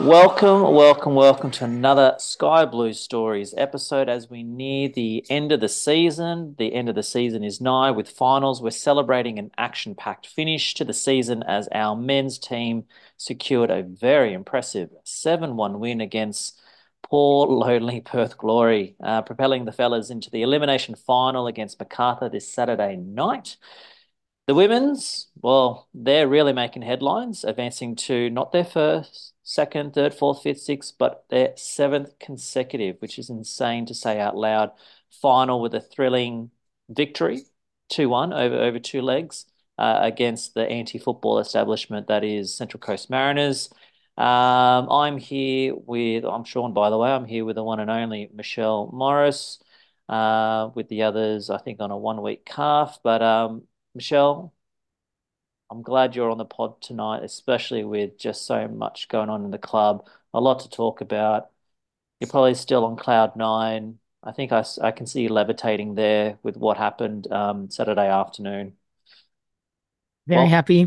Welcome to another Sky Blue Stories episode as we near the end of the season. The end of the season is nigh with finals. We're celebrating an action-packed finish to the season as our men's team secured a very impressive 7-1 win against poor, lonely Perth Glory, propelling the fellas into the elimination final against Macarthur this Saturday night. The women's, well, they're really making headlines, advancing to not their first, second, third, fourth, fifth, sixth, but their seventh consecutive, which is insane to say out loud. Final with a thrilling victory, 2-1 over two legs, against the anti-football establishment that is Central Coast Mariners. I'm here with, I'm Sean, by the way. I'm here with the one and only Michelle Morris, with the others, I think, on a 1 week calf. But Michelle, I'm glad you're on the pod tonight, especially with just so much going on in the club. A lot to talk about. You're probably still on cloud nine. I think I can see you levitating there with what happened Saturday afternoon. Very Well, happy.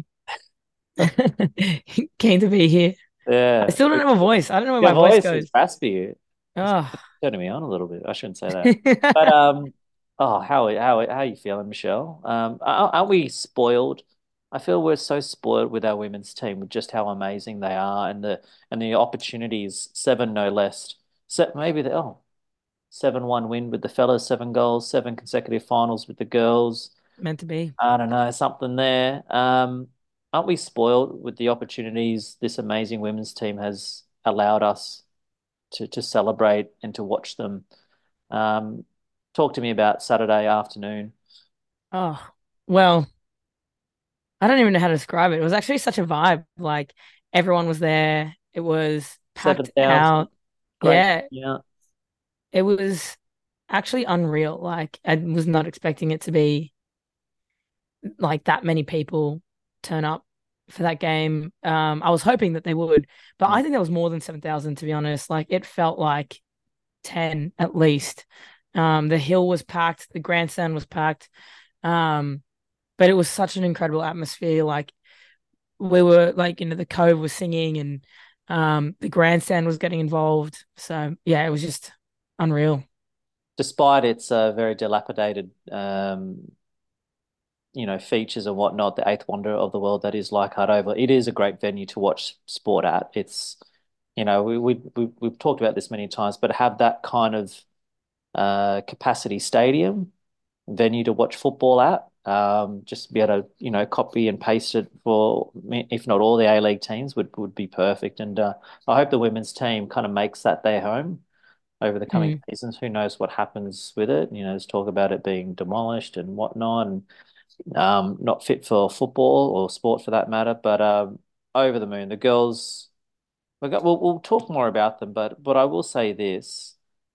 Keen to be here. I yeah, still don't have a voice. I don't know where your my voice voice is goes. raspy. It's Oh. turning me on a little bit. I shouldn't say that. But oh, how are you feeling, Michelle? Aren't we spoiled? I feel we're so spoiled with our women's team, with just how amazing they are, and the opportunities, seven no less. So maybe the 7-1 win with the fellas, 7 goals, seven consecutive finals with the girls. Meant to be. I don't know, something there. Aren't we spoiled with the opportunities this amazing women's team has allowed us to celebrate and to watch them? Um, Talk to me about Saturday afternoon. Oh, well, I don't even know how to describe it. It was actually such a vibe. Like everyone was there. It was packed 7,000, out. great. Yeah, Yeah. it was actually unreal. Like I was not expecting it to be like that many people turn up for that game. I was hoping that they would, but Mm. I think there was more than 7,000 to be honest. Like it felt like 10 at least. The hill was packed, the grandstand was packed. Um, but it was such an incredible atmosphere. Like we were like, the Cove was singing and the grandstand was getting involved. So yeah, it was just unreal. Despite its very dilapidated, features and whatnot, the eighth wonder of the world that is Leichhardt Oval, it is a great venue to watch sport at. It's, we've talked about this many times, but have that kind of capacity stadium venue to watch football at. Just be able to, copy and paste it for, if not all the A-League teams would be perfect. And I hope the women's team kind of makes that their home over the coming Mm. seasons. Who knows what happens with it? There's talk about it being demolished and whatnot, and not fit for football or sport for that matter. But over the moon, the girls. We'll talk more about them, but I will say this: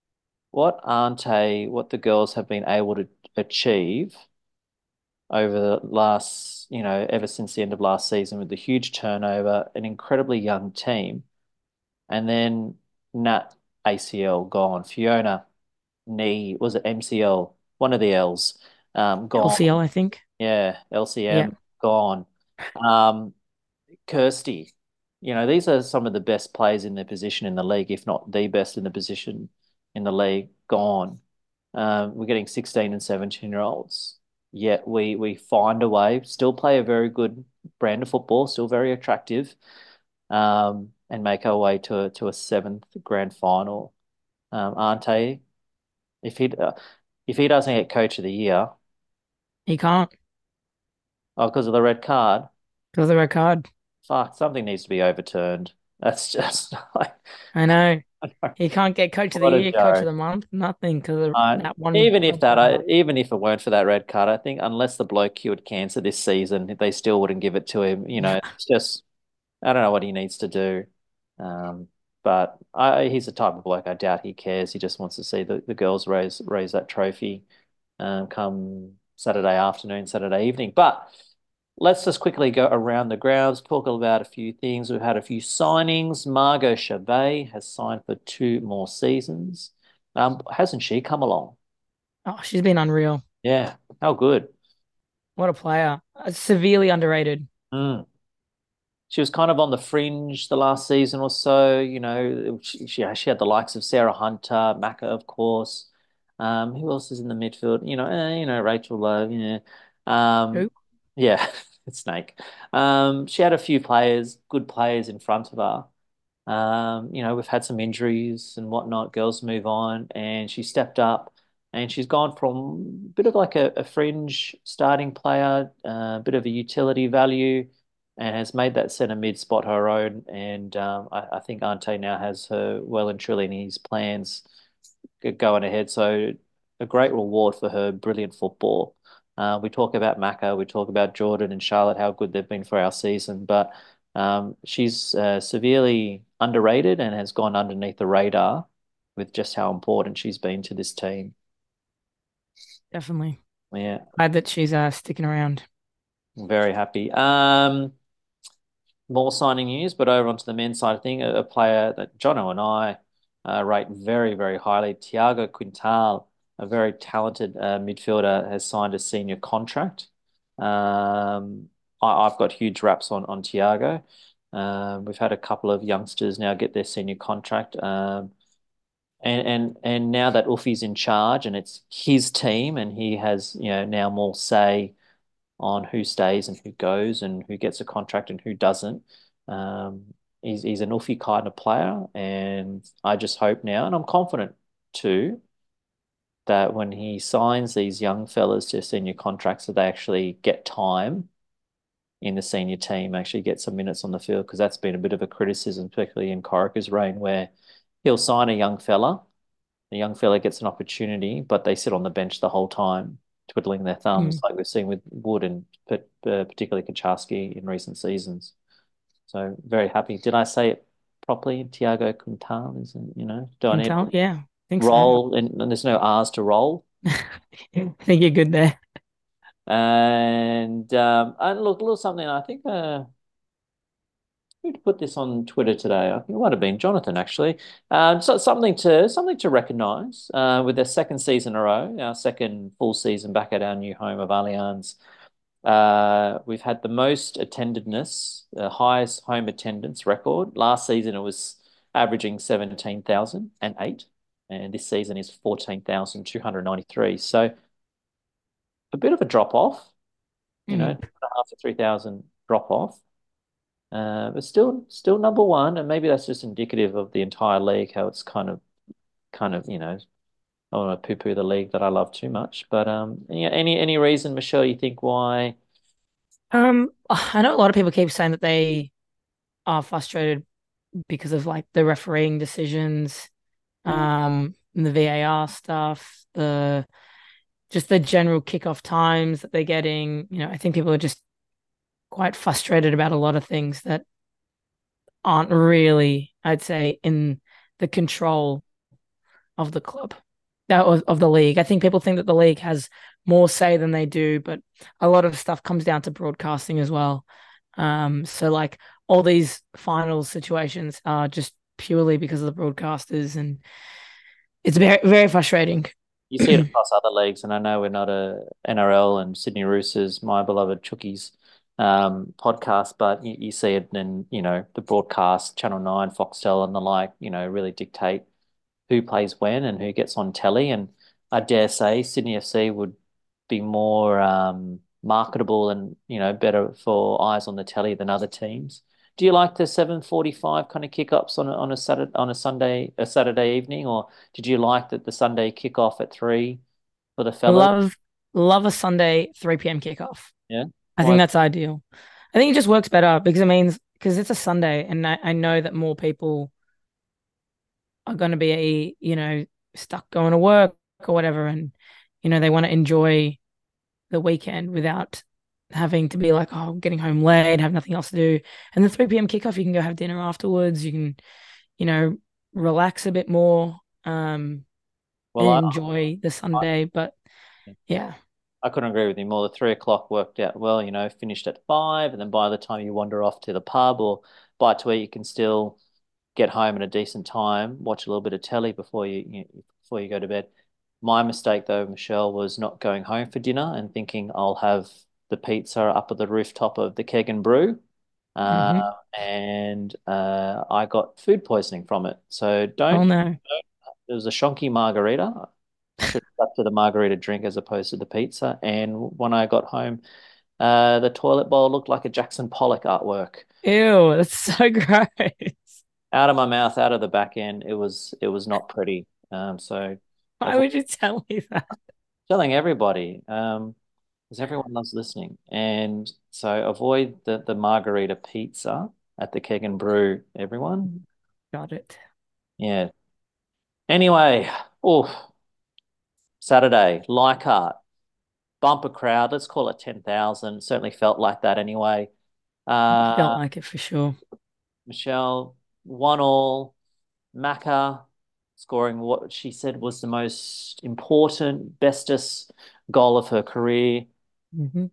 what the girls have been able to achieve over the last, ever since the end of last season with the huge turnover, an incredibly young team, and then Nat ACL gone, Fiona knee, was it MCL, one of the L's, LCL, gone, I think. yeah, Yeah. LCM gone, um, Kirsty, these are some of the best players in their position in the league, if not the best in the position in the league, gone. We're getting 16 and 17-year-olds. Yet we find a way, still play a very good brand of football, still very attractive, and make our way to a seventh grand final. Ante, if he if he doesn't get coach of the year, He can't because of the red card, because of the red card. fuck, something needs to be overturned. That's just like, I know. He can't get coach of the what a year, coach of joke. the month, nothing because of that one Even if red that, card. even if it weren't for that red card, I think unless the bloke cured cancer this season, they still wouldn't give it to him. Yeah. It's just I don't know what he needs to do. Um, but he's the type of bloke I doubt he cares. He just wants to see the girls raise that trophy, come Saturday afternoon, Saturday evening. But let's just quickly go around the grounds, talk about a few things. We've had a few signings. Margot Chabet has signed for 2 more seasons. Hasn't she come along? Oh, she's been unreal. Yeah, how good. What a player. Severely underrated. Mm. she was kind of on the fringe the last season or so. She had the likes of Sarah Hunter, Macca, of course. Who else is in the midfield? Rachel Lowe. Yeah, Who? yeah, Snake. She had a few players, good players in front of her. We've had some injuries and whatnot. Girls move on, and she stepped up, and she's gone from a bit of like a fringe starting player, a bit of a utility value, and has made that centre mid spot her own. And I think Ante now has her well and truly in his plans going ahead. So a great reward for her brilliant football. We talk about Macca, we talk about Jordan and Charlotte, how good they've been for our season, but she's severely underrated and has gone underneath the radar with just how important she's been to this team. Definitely. Yeah, Glad that she's sticking around. I'm very happy. More signing news, but over onto the men's side of thing, a player that Jono and I rate very, very highly, Tiago Quintal, a very talented midfielder, has signed a senior contract. I've got huge raps on Tiago. We've had a couple of youngsters now get their senior contract. And now that Uffy's in charge and it's his team and he has, now more say on who stays and who goes and who gets a contract and who doesn't. He's an Uffy kind of player, and I just hope now, and I'm confident too, that when he signs these young fellas to senior contracts, that they actually get time in the senior team, actually get some minutes on the field, because that's been a bit of a criticism, particularly in Corica's reign, where he'll sign a young fella, the young fella gets an opportunity, but they sit on the bench the whole time, twiddling their thumbs, Mm. like we've seen with Wood and particularly Kaczarski in recent seasons. So very happy. Did I say it properly? Tiago Quintal, isn't, do I need to Quintal, yeah, I think so. roll? And there's no R's to roll. I think you're good there. And look, a little something. I think who put this on Twitter today? I think it might have been Jonathan actually. So something to recognise with their second season in a row, our second full season back at our new home of Allianz. We've had the most attendedness, the highest home attendance record. Last season it was averaging 17,008, and this season is 14,293. So a bit of a drop off, Mm. 2.5 to 3,000 drop off. But still number one, and maybe that's just indicative of the entire league, how it's kind of, I don't want to poo-poo the league that I love too much. But yeah, any reason, Michelle, you think why? I know a lot of people keep saying that they are frustrated because of like the refereeing decisions, and the VAR stuff, the just the general kickoff times that they're getting. I think people are just quite frustrated about a lot of things that aren't really, I'd say, in the control of the club, that of the league. I think people think that the league has more say than they do, but a lot of stuff comes down to broadcasting as well. So like all these final situations are just purely because of the broadcasters, and it's very, very frustrating. You see it across other leagues, and I know we're not a NRL and Sydney Roosters, my beloved Chookies, podcast, but you see it in, the broadcast, Channel 9, Foxtel, and the like, really dictate who plays when and who gets on telly. And I dare say Sydney FC would be more marketable and, better for eyes on the telly than other teams. Do you like the 7:45 kind of kickoffs on a Saturday evening, or did you like that the Sunday kickoff at 3 for the I fellas? love a Sunday 3 p.m. kickoff. Yeah. I think Why? that's ideal. I think it just works better because it means because it's a Sunday, and I know that more people are going to be, stuck going to work or whatever, and they want to enjoy the weekend without having to be like, oh, I'm getting home late, have nothing else to do. And the 3 p.m. kickoff, you can go have dinner afterwards. You can, you know, relax a bit more, Well, and enjoy the Sunday. But yeah, I couldn't agree with you more. The 3 o'clock worked out well, finished at 5, and then by the time you wander off to the pub or bite to eat, you can still get home at a decent time, watch a little bit of telly before you go to bed. My mistake though, Michelle, was not going home for dinner and thinking I'll have the pizza up at the rooftop of the Keg and Brew. uh, Mm-hmm. and I got food poisoning from it. So Oh don't. no. It was a shonky margarita. I should have stuck to the margarita drink as opposed to the pizza. And when I got home, the toilet bowl looked like a Jackson Pollock artwork. Ew, that's so gross. Out of my mouth, out of the back end. It was not pretty. So Why avoid would you tell me that? telling everybody, because everyone loves listening. And so avoid the margarita pizza at the Keg and Brew, everyone. Got it. Yeah. Anyway, oh, Saturday, Leichhardt, bumper crowd. Let's call it 10,000. Certainly felt like that anyway. Felt Uh, like it for sure. Michelle, 1-1. Macca scoring what she said was the most important, bestest goal of her career. Hmm.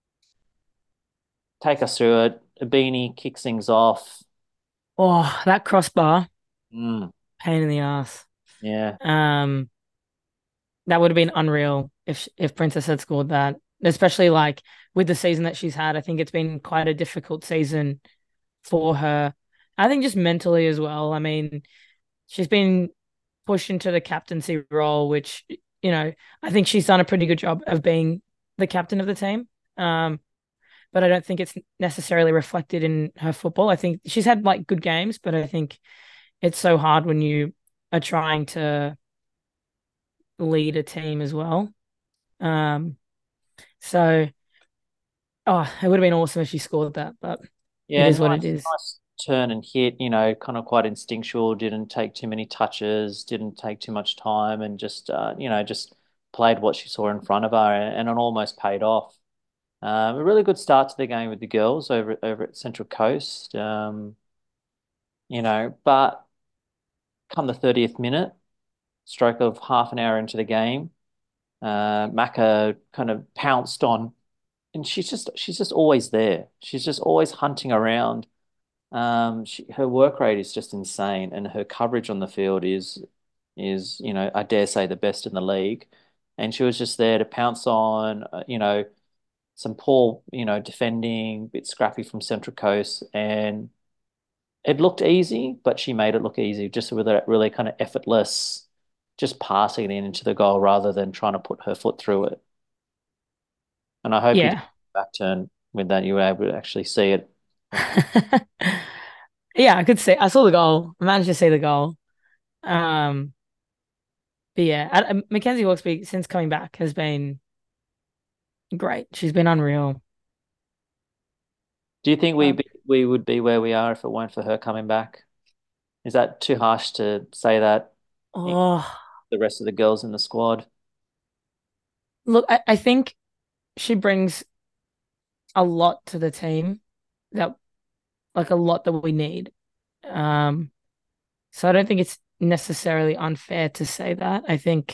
Take us through it. Abini kicks things off. Oh, that crossbar, Mm, pain in the ass. yeah. Um, that would have been unreal if Princess had scored that, especially like with the season that she's had. I think it's been quite a difficult season for her. I think just mentally as well. I mean, she's been pushed into the captaincy role, which, I think she's done a pretty good job of being the captain of the team. Um, but I don't think it's necessarily reflected in her football. I think she's had like good games, but I think it's so hard when you are trying to lead a team as well. Um, so it would have been awesome if she scored that, but it Yeah, is what it nice, is. nice turn and hit, kind of quite instinctual, didn't take too many touches, didn't take too much time, and just, just played what she saw in front of her, and it almost paid off. A really good start to the game with the girls over at Central Coast. But come the 30th minute, stroke of half an hour into the game, Macca kind of pounced on, and she's just always there. She's just always hunting around. Her work rate is just insane, and her coverage on the field is I dare say the best in the league. And she was just there to pounce on, some poor, defending, bit scrappy from Central Coast, and it looked easy, but she made it look easy just with that really kind of effortless, just passing it in into the goal rather than trying to put her foot through it. And I hope you did Yeah. a back turn with that. You were able to actually see it. Yeah, I could say I saw the goal. I managed to see the goal. But yeah, Mackenzie Hawkesby since coming back has been great. She's been unreal. Do you think Um, we would be where we are if it weren't for her coming back? Is that too harsh to say that oh, the rest of the girls in the squad? look, I think she brings a lot to the team that like a lot that we need. Um, so I don't think it's necessarily unfair to say that.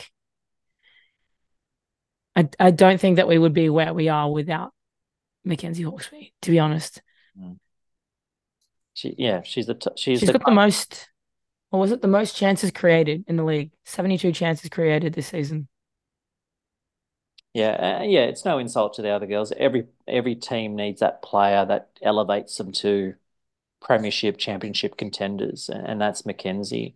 I don't think that we would be where we are without Mackenzie Hawkesby, to be honest. Mm. Yeah, she's She's the got the most, or was it the most chances created in the league? 72 chances created this season. yeah. It's no insult to the other girls. Every team needs that player that elevates them to premiership, championship contenders, and that's Mackenzie.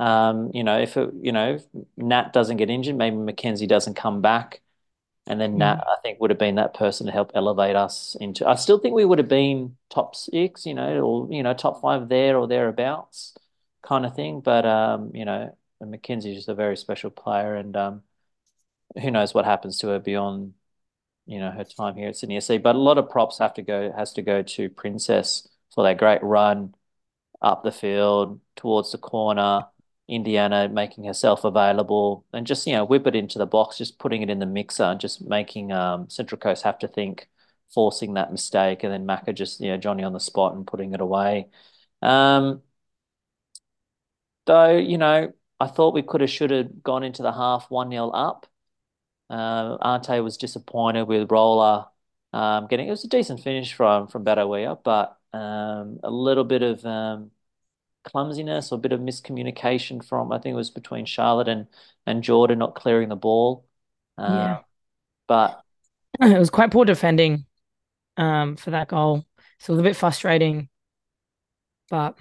If Nat doesn't get injured, maybe Mackenzie doesn't come back, and then Nat, Mm. I think, would have been that person to help elevate us into. I still think we would have been top six, or top five there or thereabouts, kind of thing. But and Mackenzie's just a very special player, and who knows what happens to her beyond her time here at Sydney FC. But a lot of props has to go to Princess for that great run up the field towards the corner. Indiana making herself available and just whip it into the box, just putting it in the mixer, and just making Central Coast have to think, forcing that mistake, and then Macca just Johnny on the spot and putting it away. Um, though I thought we could have should have gone into the half 1-0 up. Ante was disappointed with Roller getting. It was a decent finish from Badawia, but a little bit of clumsiness or a bit of miscommunication from I think it was between Charlotte and Jordan not clearing the ball. Uh, Yeah. but It was quite poor defending for that goal. So it was a bit frustrating, but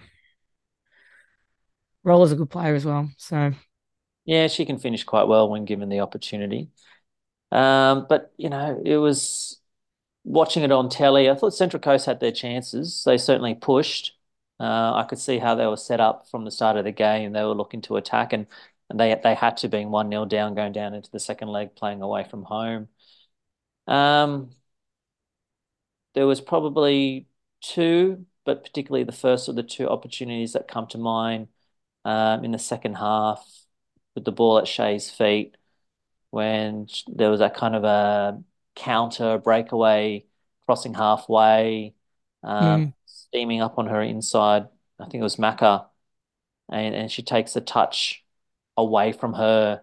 Roller's a good player as well. So Yeah, she can finish quite well when given the opportunity. But it was watching it on telly. I thought Central Coast had their chances. They certainly pushed. I could see how they were set up from the start of the game. They were looking to attack, and they had to, being 1-0 down, going down into the second leg, playing away from home. Um, there was probably two, but particularly the first of the two opportunities that come to mind in the second half with the ball at Shay's feet when there was that kind of a counter breakaway crossing halfway, mm, steaming up on her inside. I think it was Maka, and she takes the touch away from her.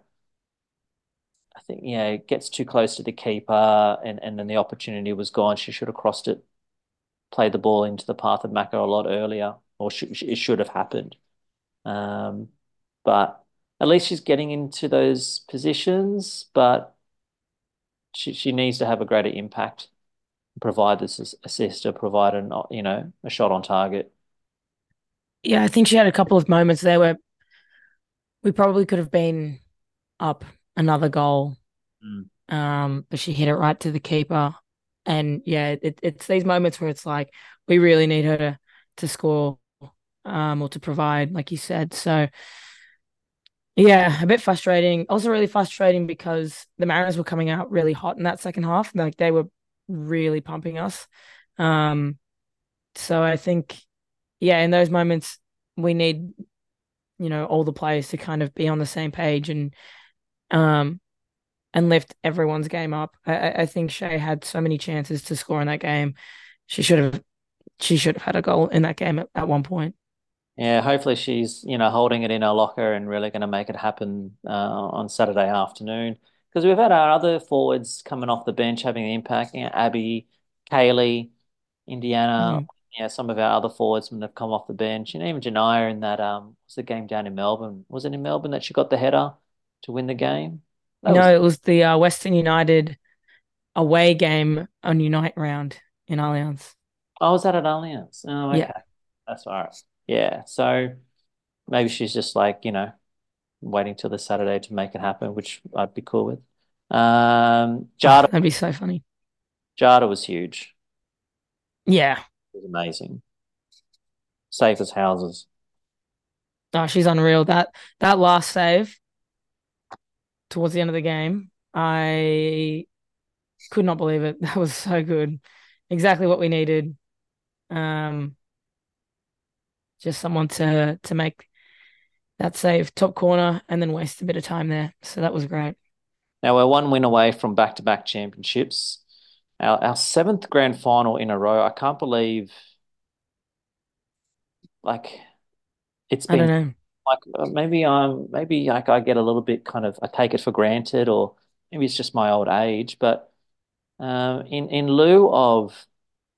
I think, yeah, it gets too close to the keeper, and then the opportunity was gone. She should have crossed it, played the ball into the path of Maka a lot earlier, or it should have happened. Um, but at least she's getting into those positions, but she needs to have a greater impact, provide this assist, or provide a shot on target. yeah, I think she had a couple of moments there where we probably could have been up another goal. Mm. But she hit it right to the keeper. And yeah, it's these moments where it's like we really need her to score, or to provide, like you said. So yeah, a bit frustrating. Also really frustrating because the Mariners were coming out really hot in that second half. Like they were really pumping us. Um, so I think, yeah, in those moments we need, all the players to kind of be on the same page um and lift everyone's game up. I think Shay had so many chances to score in that game. She should have she should have had a goal in that game at one point. Yeah, hopefully she's, holding it in her locker and really going to make it happen on Saturday afternoon. Because we've had our other forwards coming off the bench having an impact. Abby, Kaylee, Indiana, Mm. some of our other forwards when they've come off the bench. And even Janiyah in that was the game down in Melbourne. Was it in Melbourne that she got the header to win the game? That No, was it was the Western United away game on Unite round in Allianz. I was at Allianz. Oh, Yeah. okay. That's all right. Yeah. So maybe she's just like, waiting till the Saturday to make it happen, which I'd be cool with. Oh, Jada that'd be so funny. Jada was huge. Yeah. It was amazing. Safe as houses. Oh, she's unreal. That last save towards the end of the game, I could not believe it. That was so good. Exactly what we needed. Um, just someone to make that save top corner and then waste a bit of time there. So that was great. Now we're one win away from back-to-back championships. Our seventh grand final in a row. I can't believe like it's I don't been know. like maybe like I get a little bit kind of I take it for granted, or maybe it's just my old age. But in lieu of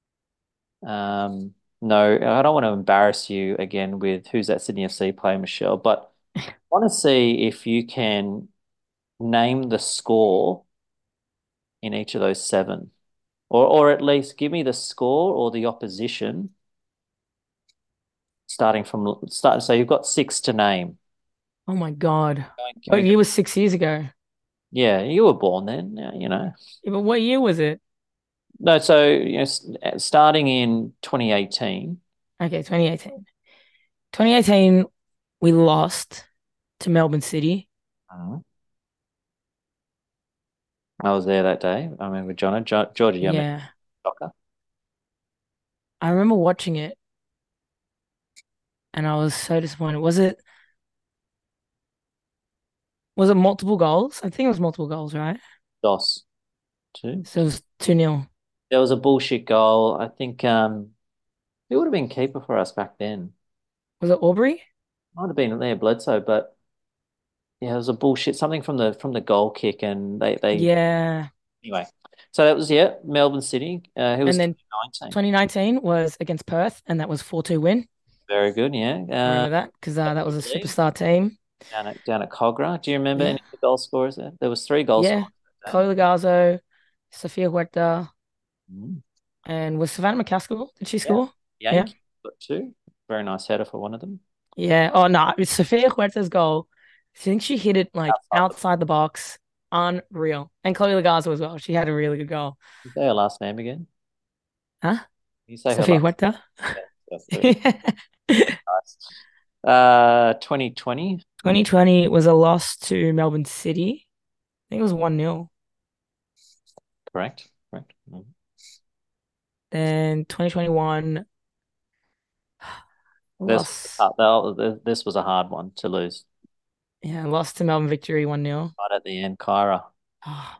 no, I don't want to embarrass you again with who's that Sydney FC player, Michelle, but I want to see if you can name the score in each of those seven, or at least give me the score or the opposition starting from start. So you've got six to name. Oh my God. Can What we go? year was 6 years ago? Yeah, you were born then. Yeah. Yeah, but what year was it? No, so starting in 2018. Okay, 2018. 2018, we lost to Melbourne City. Mhm. I was there that day. I remember Georgia Yemen. Yeah. I remember watching it and I was so disappointed. Was it multiple goals? I think it was multiple goals, right? DOS too. So it was 2-0. There was a bullshit goal. I think it would have been keeper for us back then. Was it Aubrey? Might have been Leah Bledsoe, but yeah, it was a bullshit something from the goal kick, and they Yeah. anyway. So that was, yeah, Melbourne City. Who was And then 2019? 2019 was against Perth and that was 4-2 win. Very good, yeah. I remember that because that was a Lee superstar team. down at Cogra. Do you remember Yeah. any of the goal scorers there? There was three goal Yeah. scorers that day. Chloe Lagazo, Sofia Huerta, Mm. And was Savannah McCaskill? Did she Yeah. score? Yeah. Yank got two. Very nice header for one of them. Yeah. Oh no, it's Sofia Huerta's goal. I think she hit it like Outside the, outside the box. Unreal. And Chloe Legarza as well. She had a really good goal. you say her last name again? Huh? You say her Sofia last. Huerta? Yeah, that's very nice. 2020. 2020 was a loss to Melbourne City. I think it was 1-0. Correct. Correct. Then 2021 loss. This was a hard one to lose. Yeah, lost to Melbourne Victory 1-0. Right at the end, Kyra. Oh,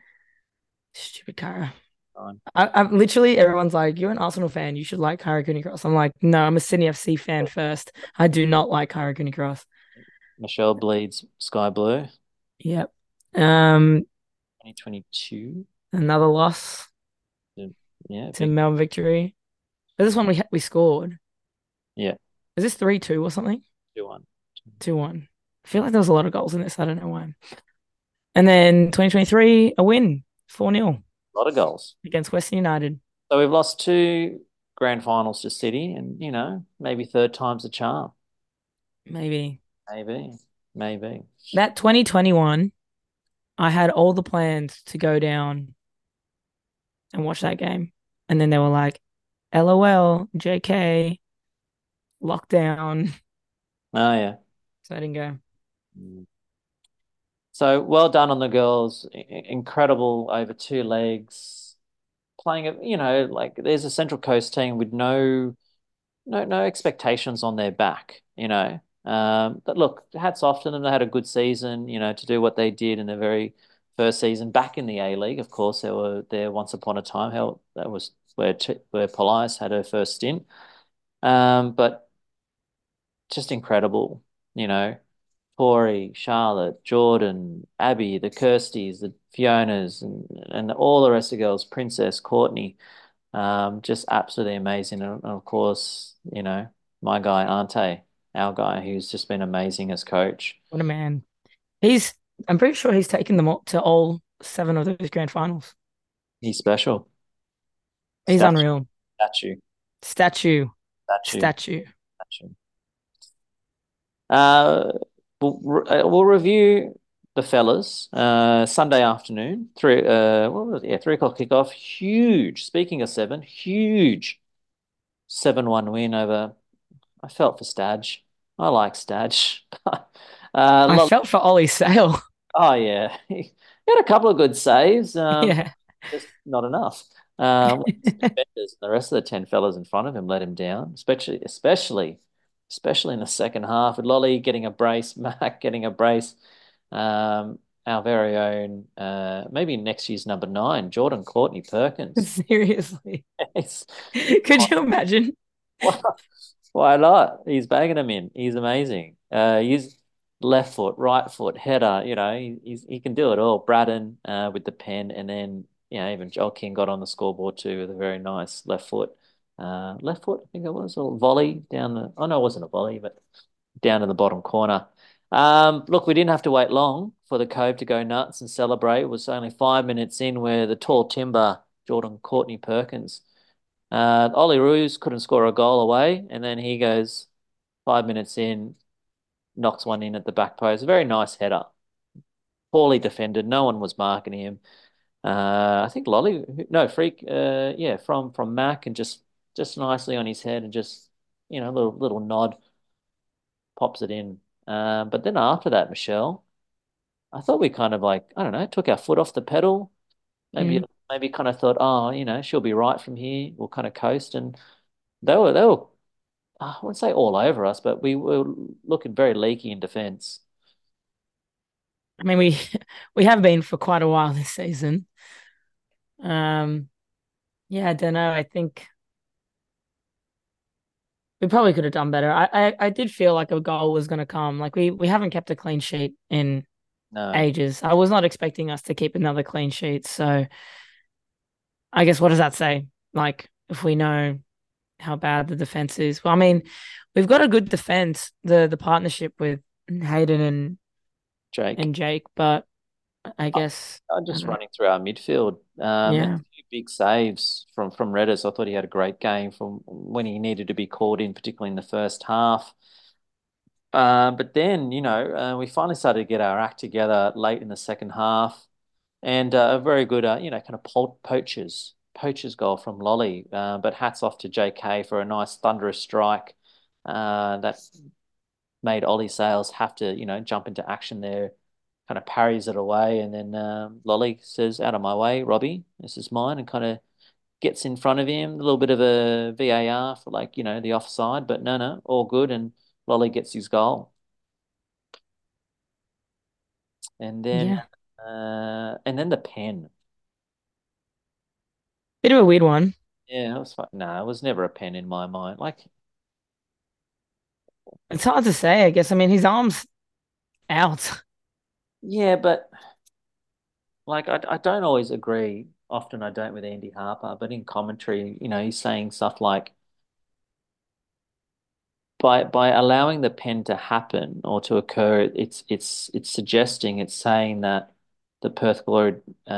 stupid Kara. Fine. I'm literally everyone's like, you're an Arsenal fan. You should like Kyra Cooney Cross. I'm like, no, I'm a Sydney FC fan first. I do not like Kyra Cooney Cross. Michelle bleeds sky blue. Yep. Um, 2022. Another loss Yeah, to big. Melbourne Victory. But this one we scored. Yeah, Is this 3-2 or something? 2-1. 2-1. I feel like there was a lot of goals in this. I don't know why. And then 2023, a win, 4-0 A lot of goals. against Western United. So we've lost two grand finals to City, and maybe third time's a charm. Maybe. Maybe, maybe. That 2021, I had all the plans to go down and watch that game. And then they were like, LOL, JK, lockdown. Oh yeah. So I didn't go. Mm. So well done on the girls. Incredible over two legs. Playing it, like there's a Central Coast team with no expectations on their back, But look, hats off to them. They had a good season, to do what they did in their very first season back in the A League. Of course, they were there once upon a time. Hell, that was where Polias had her first stint. But just incredible, you know. Tori, Charlotte, Jordan, Abby, the Kirsties, the Fionas, and all the rest of the girls, Princess, Courtney. Just absolutely amazing. And of course, my guy, Ante, our guy, who's just been amazing as coach. What a man. He's, I'm pretty sure he's taken them up to all 7 of those grand finals. He's special. He's Statue, unreal. statue, Statue, statue, statue. statue. Uh, we'll review the fellas. Sunday afternoon, what was it? Yeah, 3 o'clock kickoff. Huge. Speaking of seven, huge 7-1 win over. I felt for Stadge. I like Stadge. I felt for Ollie Sale. Oh yeah, he had a couple of good saves. Yeah. Just not enough. Defenders, the rest of the 10 fellas in front of him let him down, especially in the second half with Lolly getting a brace, Mac getting a brace. Our very own, maybe next year's number 9, Jordan Courtney Perkins. Seriously. It's, Could you imagine? why not? He's bagging them in. He's amazing. He's left foot, right foot, header. He can do it all. Braddon with the pen, and then even Joel King got on the scoreboard too with a very nice left foot. Left foot, I think it was, or volley down the. Oh no, it wasn't a volley, but down in the bottom corner. Look, we didn't have to wait long for the Cove to go nuts and celebrate. It was only 5 minutes in where the tall timber, Jordan Courtney Perkins, Ollie Roos couldn't score a goal away, and then he goes 5 minutes in, knocks one in at the back post. A very nice header. Poorly defended. No one was marking him. I think Lolly, no, Freak, yeah, from Mac, and just nicely on his head, and just little nod, pops it in. But then after that, Michelle, I thought we kind of like, I don't know, took our foot off the pedal. Maybe Mm. maybe kind of thought, oh, she'll be right from here. We'll kind of coast, and they were I wouldn't say all over us, but we were looking very leaky in defence. I mean, we we have been for quite a while this season. Um, yeah, I don't know. I think we probably could have done better. I did feel like a goal was going to come. Like we haven't kept a clean sheet in No, ages. I was not expecting us to keep another clean sheet. So I guess what does that say? Like if we know how bad the defense is. Well, I mean, we've got a good defense, the partnership with Hayden Jake. and Jake, but I guess. I Just don't know. running through our midfield, and a Yeah. few big saves from Redis. I thought he had a great game from when he needed to be called in, particularly in the first half. But then, we finally started to get our act together late in the second half, and a very good, kind of poachers goal from Lolly. But hats off to JK for a nice thunderous strike that made Ollie Sales have to, jump into action there, kind of parries it away, and then Lolly says, "Out of my way, Robbie. This is mine," and kind of gets in front of him. A little bit of a VAR for like, the offside, but no, all good, and Lolly gets his goal. And then Yeah. the pen. Bit of a weird one. Yeah, it was fun. No, it was never a pen in my mind. Like, It's hard to say, I guess. I mean, his arm's out. yeah, but like I don't always agree. Often I don't with Andy Harper, but in commentary, he's saying stuff like by allowing the pen to happen or to occur, it's suggesting, it's saying that the Perth Glory,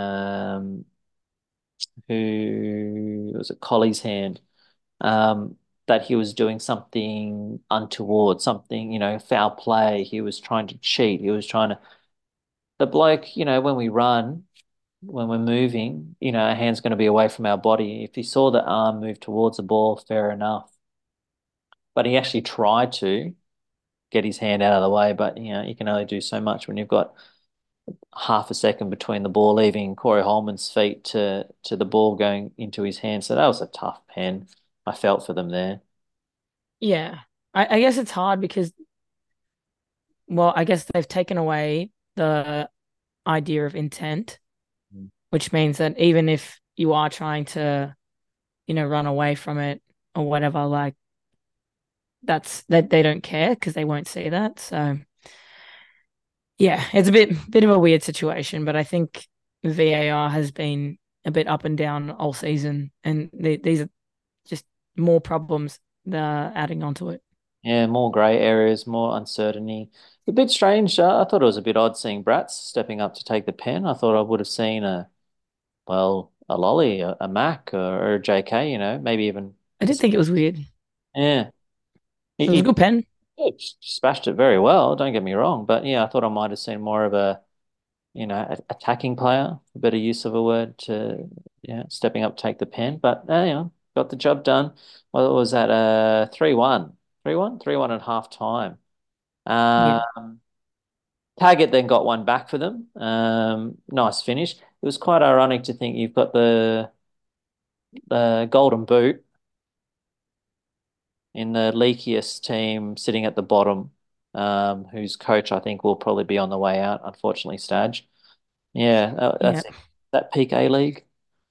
who was it, Colley's hand, that he was doing something untoward, something, foul play. He was trying to cheat. He was trying to. The bloke, when we run, when we're moving, our hand's going to be away from our body. If he saw the arm move towards the ball, fair enough. But he actually tried to get his hand out of the way. But, you can only do so much when you've got half a second between the ball leaving Corey Holman's feet to the ball going into his hand. So that was a tough pen. I felt for them there. Yeah. I guess it's hard because, well, I guess they've taken away the idea of intent, Mm. which means that even if you are trying to, run away from it or whatever, like that's that they don't care because they won't see that. So yeah, it's a bit of a weird situation, but I think VAR has been a bit up and down all season, and these are just more problems adding onto it. Yeah, more grey areas, more uncertainty. A bit strange. I thought it was a bit odd seeing Bratz stepping up to take the pen. I thought I would have seen a Lolly, a Mac, or a JK, maybe even I did just, think it was weird. yeah. It was a good pen. Yeah, smashed it very well, don't get me wrong. But yeah, I thought I might have seen more of a, attacking player, a better use of a word to, yeah, stepping up to take the pen. But, got the job done. Well, it was at 3-1. 3-1? 3-1 at half time. Yeah, Taggart then got one back for them. Nice finish. It was quite ironic to think you've got the golden boot in the leakiest team sitting at the bottom, whose coach I think will probably be on the way out, unfortunately, Staj. Yeah, yeah. that's that peak A League.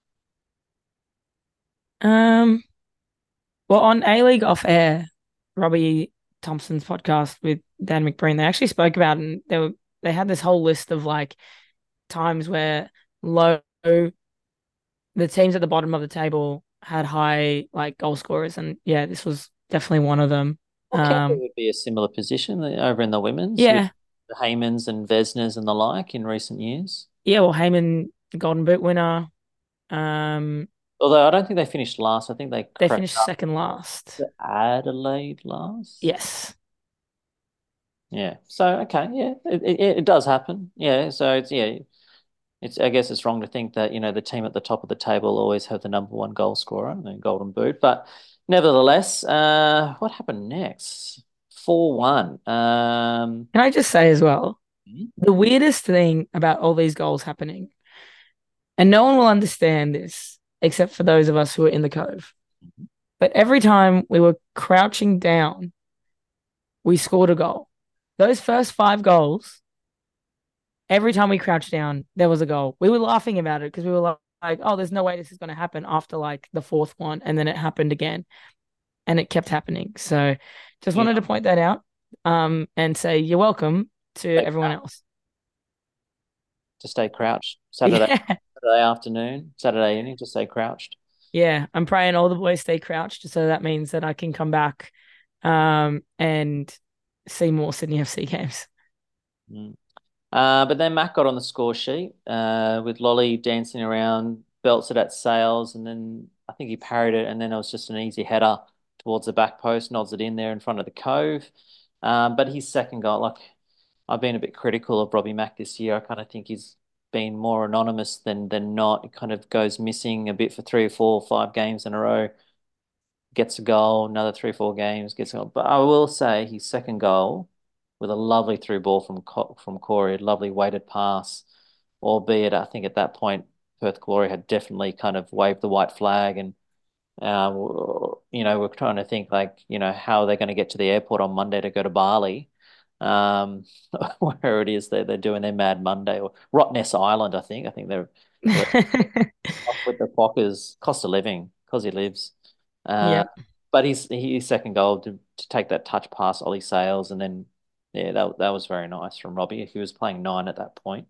Um, well, on A League off air, Robbie Thompson's podcast with Dan McBreen, they actually spoke about it, and they had this whole list of like times where low the teams at the bottom of the table had high like goal scorers, and yeah, this was definitely one of them. Well, Canberra Um, would be a similar position over in the women's with yeah, the Heymans and Vesnas and the like in recent years. yeah. Well, Heyman, the Golden Boot winner. Um, Although I don't think they finished last. I think they they crept finished up second last. to Adelaide last. Yes. Yeah. So okay, yeah, it does happen. Yeah. So it's I guess it's wrong to think that the team at the top of the table always have the number one goal scorer, the Golden Boot. But nevertheless, what happened next? 4-1. Can I just say as well, Mhm. the weirdest thing about all these goals happening, and no one will understand this except for those of us who are in the cove. But every time we were crouching down, we scored a goal. Those first five goals, every time we crouched down, there was a goal. We were laughing about it because we were like, oh, there's no way this is going to happen after like the fourth one. And then it happened again and it kept happening. So just Yeah. wanted to point that out and say you're welcome to Stay everyone crouched. else. To stay crouched. Yeah. Saturday afternoon, Saturday evening, to stay crouched. Yeah. I'm praying all the boys stay crouched. So that means that I can come back and see more Sydney FC games. Mm. But then Mac got on the score sheet with Lolly dancing around, belts it at Sales, and then I think he parried it, and then it was just an easy header towards the back post, nods it in there in front of the cove. But his second goal, like I've been a bit critical of Robbie Mack this year. I kind of think he's been more anonymous than not. It kind of goes missing a bit for 3 or 4 or 5 games in a row. Gets a goal, another 3 or 4 games, gets a goal. But I will say his second goal with a lovely through ball from Corey, a lovely weighted pass, albeit I think at that point Perth Glory had definitely kind of waved the white flag and we're trying to think like, how are they going to get to the airport on Monday to go to Bali? Um, where it is they're doing their Mad Monday or Rottnest Island, I think. I think they're off with the Fockers, cost of living, because he lives. Uh, Yep. but his second goal to take that touch past Ollie Sales, and then yeah, that was very nice from Robbie. He was playing 9 at that point.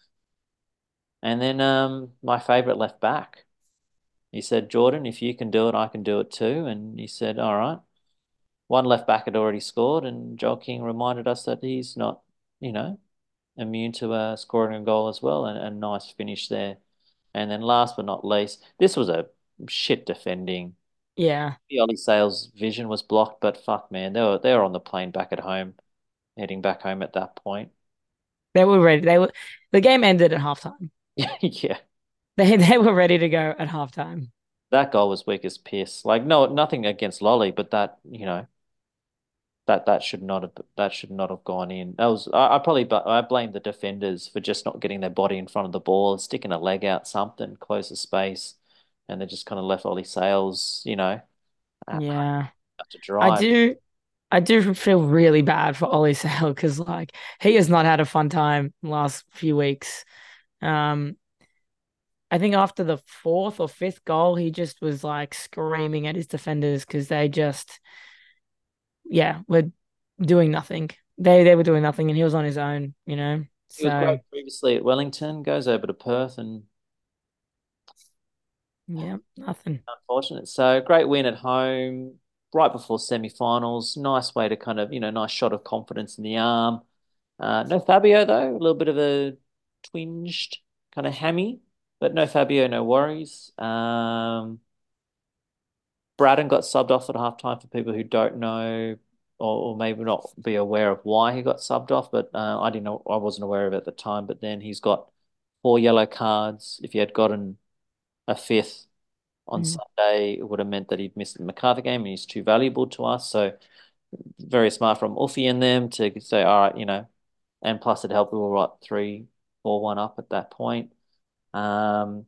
And then my favourite left back. He said, Jordan, if you can do it, I can do it too. And he said, all right. One left back had already scored, and Joel King reminded us that he's not, you know, immune to scoring a goal as well, and a nice finish there. And then last but not least, this was a shit defending. Yeah. The Ollie Sales vision was blocked, but fuck man, they were on the plane back at home, heading back home at that point. They were ready. The game ended at halftime. Yeah, They were ready to go at halftime. that goal was weak as piss. Like no, nothing against Lolly, but that should not have gone in. That was I probably but I blame the defenders for just not getting their body in front of the ball, sticking a leg out, something, close the space, and they just kind of left Ollie Sales, have Yeah. to I drive. do I do feel really bad for Ollie Sale because like he has not had a fun time the last few weeks. Um, I think after the fourth or fifth goal, he just was like screaming at his defenders because they just, yeah, were doing nothing. They were doing nothing, and he was on his own, you know. He was So great previously at Wellington, goes over to Perth, and yeah, nothing. unfortunate. So great win at home, right before semi-finals. Nice way to kind of, nice shot of confidence in the arm. No Fabio though, a little bit of a twinged kind of hammy, but no Fabio, no worries. Braddon got subbed off at halftime for people who don't know or maybe not be aware of why he got subbed off, but I didn't know, I wasn't aware of it at the time. But then he's got 4 yellow cards. If he had gotten a fifth on Mm. Sunday, it would have meant that he'd missed the MacArthur game and he's too valuable to us. So very smart from Uffy and them to say, all right, and plus it helped we were what 3-4-1 up at that point. Um,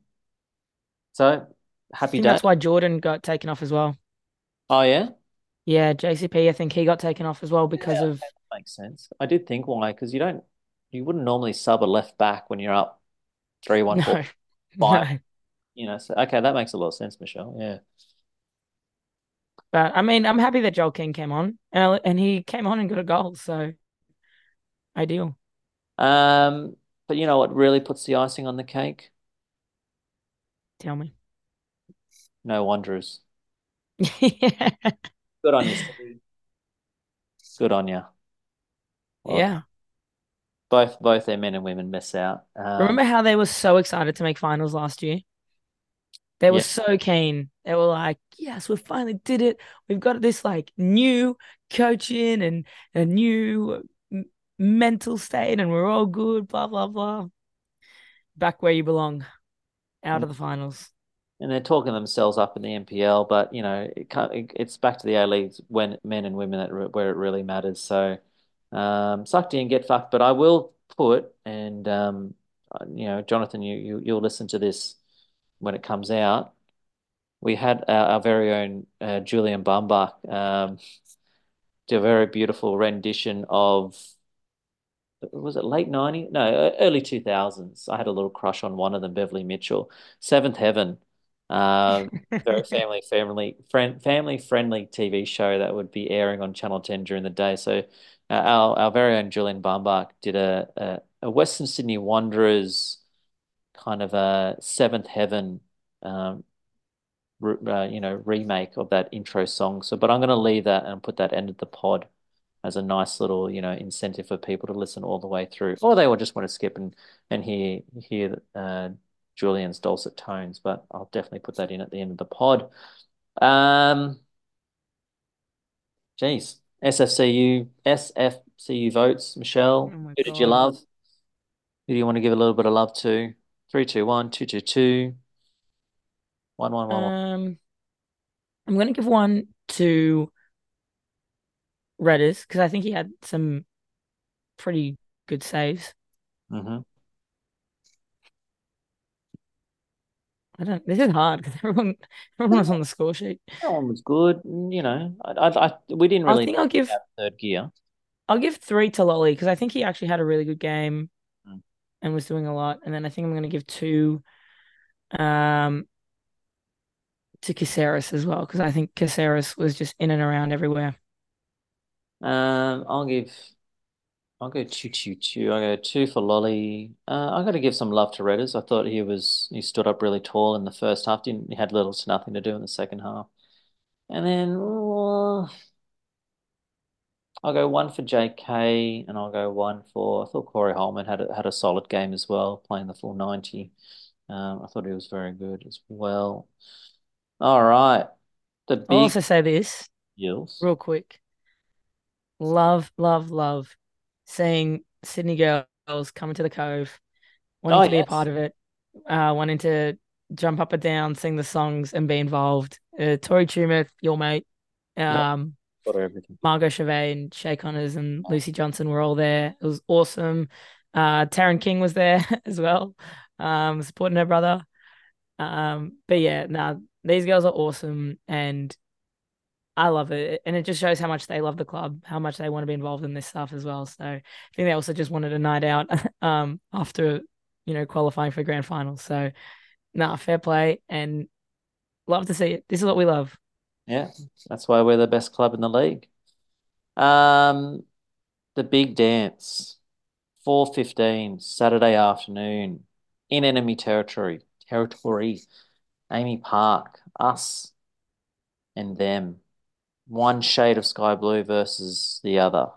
so I happy think day. that's why Jordan got taken off as well. Oh yeah, Yeah, JCP, I think he got taken off as well because yeah, of that makes sense. I did think why because you wouldn't normally sub a left back when you're up 3-1, four, no, five. no. So okay, that makes a lot of sense, Michelle. Yeah. But I mean, I'm happy that Joel King came on, and he came on and got a goal, so ideal. But you know what really puts the icing on the cake? Tell me. No Wanderers. Yeah. Good on you, City. Good on you. Well, Yeah. both their men and women miss out. Remember how they were so excited to make finals last year? They were Yeah, so keen. They were like, yes, we finally did it. We've got this like new coaching and a new mental state, and we're all good, blah, blah, blah. Back where you belong, out and, of the finals. and they're talking themselves up in the NPL, but it's back to the A Leagues when men and women where it really matters. So, sucked in, get fucked. But I will put Jonathan, you'll listen to this when it comes out. We had our very own Julian Bambach do a very beautiful rendition of was it late 90s? No, early 2000s. I had a little crush on one of them, Beverly Mitchell. Seventh Heaven. Uh, Very family friendly TV show that would be airing on Channel 10 during the day. So our very own Julian Bambach did a Western Sydney Wanderers kind of a Seventh Heaven um, remake of that intro song. So, but I'm going to leave that and put that end of the pod as a nice little, incentive for people to listen all the way through, or they will just want to skip and hear Julian's dulcet tones. But I'll definitely put that in at the end of the pod. Geez, SFCU votes. Oh Michelle, my who did you God. love? Who do you want to give a little bit of love to? 3-2-1, 2-2-2, 1-1-1-1. Um, I'm gonna give one to Redders because I think he had some pretty good saves. Mm-hmm. I don't. This is hard because everyone was on the score sheet. That one was good. We didn't I really think I'll give have third gear. I'll give three to Lolly because I think he actually had a really good game Mm. and was doing a lot. And then I think I'm gonna give two um to Caceres as well because I think Caceres was just in and around everywhere. Um, I'll give. I'll go 2-2-2. I'll go two for Lolly. I got to give some love to Redders. I thought he stood up really tall in the first half. Didn't He had little to nothing to do in the second half. And then I'll go one for JK, and I'll go one for. I thought Corey Holman had a solid game as well, playing the full 90. I thought he was very good as well. All right, the I'll big also say this deals. real quick. Love, love, love seeing Sydney girls coming to the Cove, wanting Oh to be a yes, part of it, wanting to jump up and down, sing the songs, and be involved. Tori Tumeth, your mate, yep, um, got everything. Margot Chevet and Shay Connors and Lucy Johnson were all there. It was awesome. Taryn King was there as well, supporting her brother. But yeah, nah, these girls are awesome and I love it. And it just shows how much they love the club, how much they want to be involved in this stuff as well. So I think they also just wanted a night out after, qualifying for grand finals. So nah, fair play and love to see it. This is what we love. Yeah, that's why we're the best club in the league. Um, the big dance, 4:15 Saturday afternoon, in enemy territory. Territory. Amy Park, us and them. One shade of sky blue versus the other.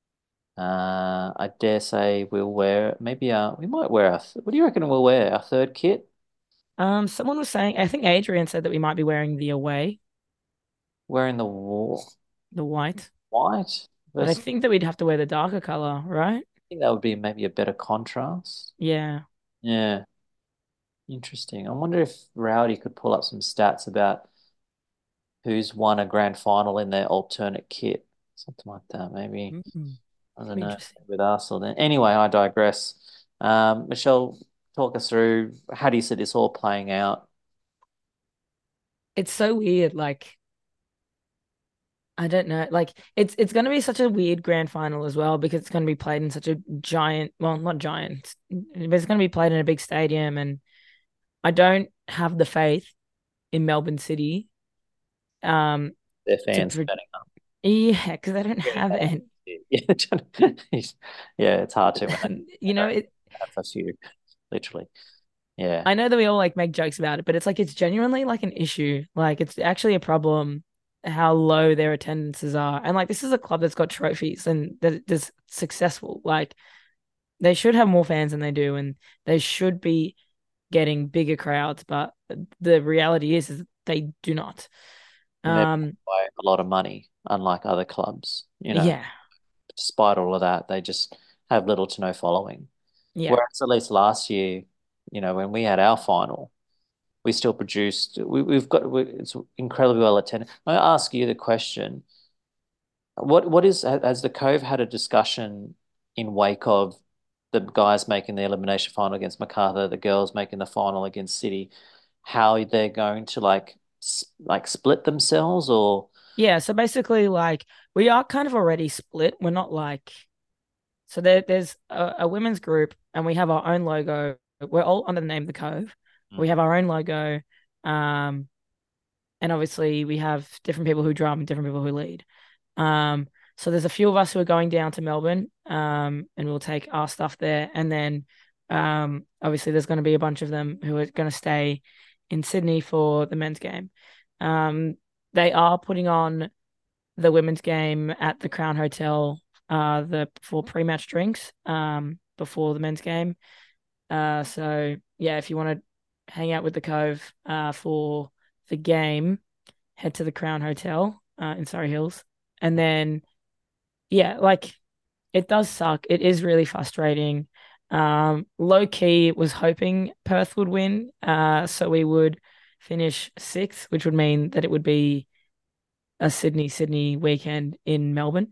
I dare say we'll wear maybe we might wear what do you reckon we'll wear? Our third kit? Someone was saying, I think Adrian said that we might be wearing the away, Wearing the the white, white but I versus think that we'd have to wear the darker color, right? I think that would be maybe a better contrast. Yeah. Yeah, interesting. I wonder if Rowdy could pull up some stats about who's won a grand final in their alternate kit. Something like that, maybe. I Could don't be know, interesting. with Arsenal then. Anyway, I digress. Michelle, talk us through how do you see this all playing out? It's so weird. Like, I don't know. Like it's going to be such a weird grand final as well because it's going to be played in such a giant, well, not giant, but it's going to be played in a big stadium and I don't have the faith in Melbourne City um Their to fans betting up. yeah, because I don't Really have hard. any. Yeah, it's hard to when You they know, don't it have a few, literally. Yeah. I know that we all like make jokes about it, but it's like it's genuinely like an issue. Like it's actually a problem how low their attendances are. And like this is a club that's got trophies and that is successful. Like they should have more fans than they do, and they should be getting bigger crowds, but the reality is that they do not. And they're Um, by a lot of money, unlike other clubs. yeah, Despite all of that, they just have little to no following. yeah, Whereas at least last year, when we had our final, we still produced. It's incredibly well attended. I ask you the question: what is has the Cove had a discussion in wake of the guys making the elimination final against Macarthur, the girls making the final against City, how they're going to like split themselves or yeah. So basically, like we are kind of already split. We're not like so there's a women's group, and we have our own logo. We're all under the name The Cove. We Mm. have our own logo, um, and obviously we have different people who drum, different people who lead. So there's a few of us who are going down to Melbourne, and we'll take our stuff there. And then, obviously there's going to be a bunch of them who are going to stay in Sydney for the men's game. They are putting on the women's game at the Crown Hotel, the for pre-match drinks, before the men's game. So yeah, if you want to hang out with the Cove, for the game, head to the Crown Hotel, in Surrey Hills, and then yeah, like it does suck. It is really frustrating. Low key was hoping Perth would win, so we would finish sixth, which would mean that it would be a Sydney weekend in Melbourne.